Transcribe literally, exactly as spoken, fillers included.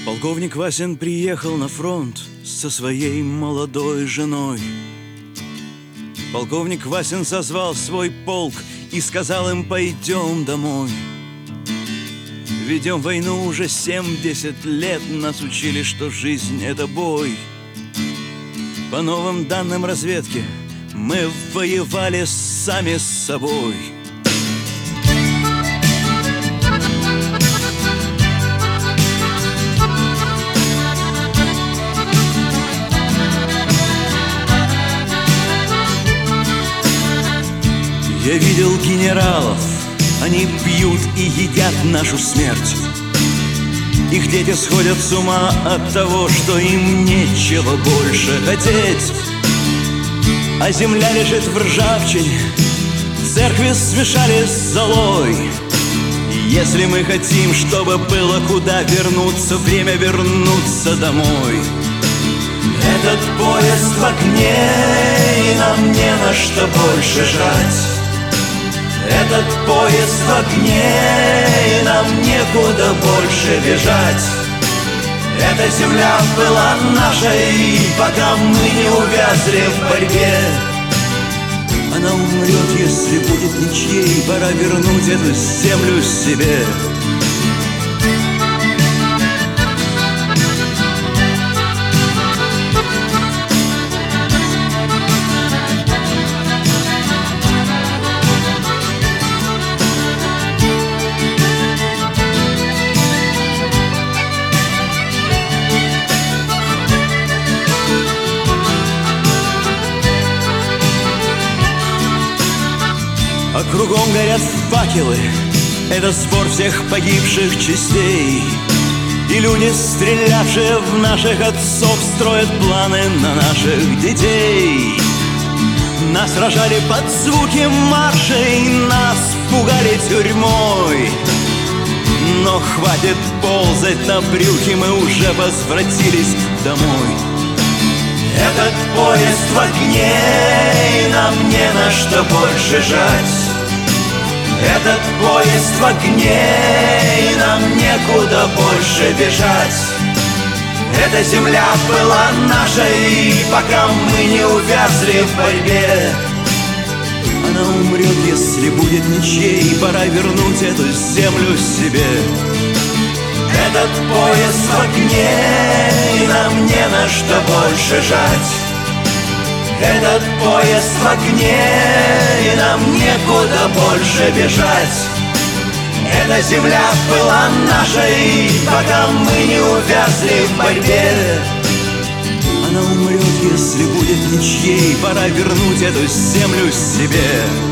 Полковник Васин приехал на фронт со своей молодой женой. Полковник Васин созвал свой полк и сказал им: пойдем домой. Ведем войну уже семьдесят лет, нас учили, что жизнь — это бой. По новым данным разведки мы воевали сами с собой. Я видел генералов, они пьют и едят нашу смерть. Их дети сходят с ума от того, что им нечего больше хотеть. А земля лежит в ржавчине, церкви смешали с золой. Если мы хотим, чтобы было куда вернуться, время вернуться домой. Этот поезд в огне, и нам не на что больше жать. Этот поезд в огне, и нам некуда больше бежать. Эта земля была нашей, пока мы не увязли в борьбе. Она умрет, если будет ничьей, пора вернуть эту землю себе. А кругом горят факелы, это сбор всех погибших частей. И люди, стрелявшие в наших отцов, строят планы на наших детей. Нас рожали под звуки маршей, нас пугали тюрьмой. Но хватит ползать на брюхе, мы уже возвратились домой. Этот поезд в огне, и нам не на что больше жать. Этот поезд в огне, и нам некуда больше бежать. Эта земля была нашей, пока мы не увязли в борьбе. Она умрет, если будет ничьей, пора вернуть эту землю себе. Этот поезд в огне, и нам не на что больше жать. Этот поезд в огне, и нам некуда больше бежать. Эта земля была нашей, пока мы не увязли в борьбе. Она умрет, если будет ничьей, пора вернуть эту землю себе.